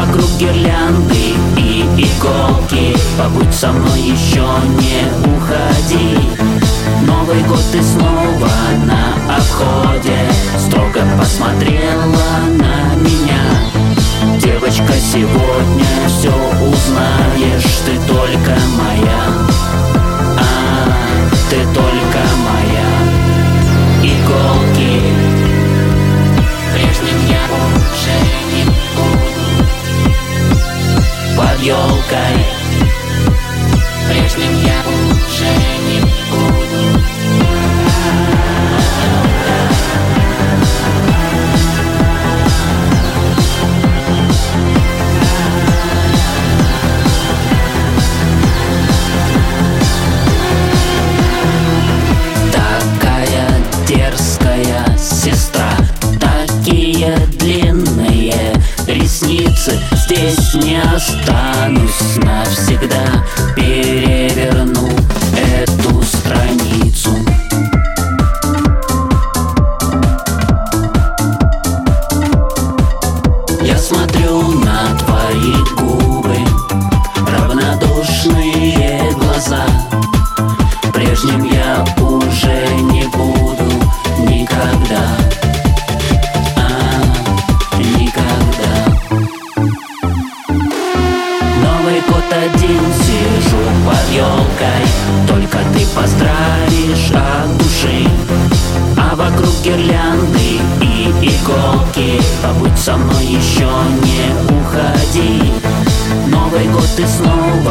вокруг гирлянды и иголки. Побудь со мной, еще не уходи. Новый год и снова на обходе. Строго посмотрела на меня. Девочка, сегодня все узнаешь. Ты только моя, ты только моя. Иголки. Прежним я уже не буду. Под елкой. Прежним я уже не буду. Такая дерзкая сестра, такие длинные ресницы. Здесь не останусь навсегда, переверну эту страницу. Я смотрю на твои губы, равнодушные глаза. Прежним я уже не буду никогда, никогда. Новый год один, сижу под елкой. Только ты поздравишь от души. А вокруг гирлянды и иголки. Побудь со мной, еще не уходи. Новый год и снова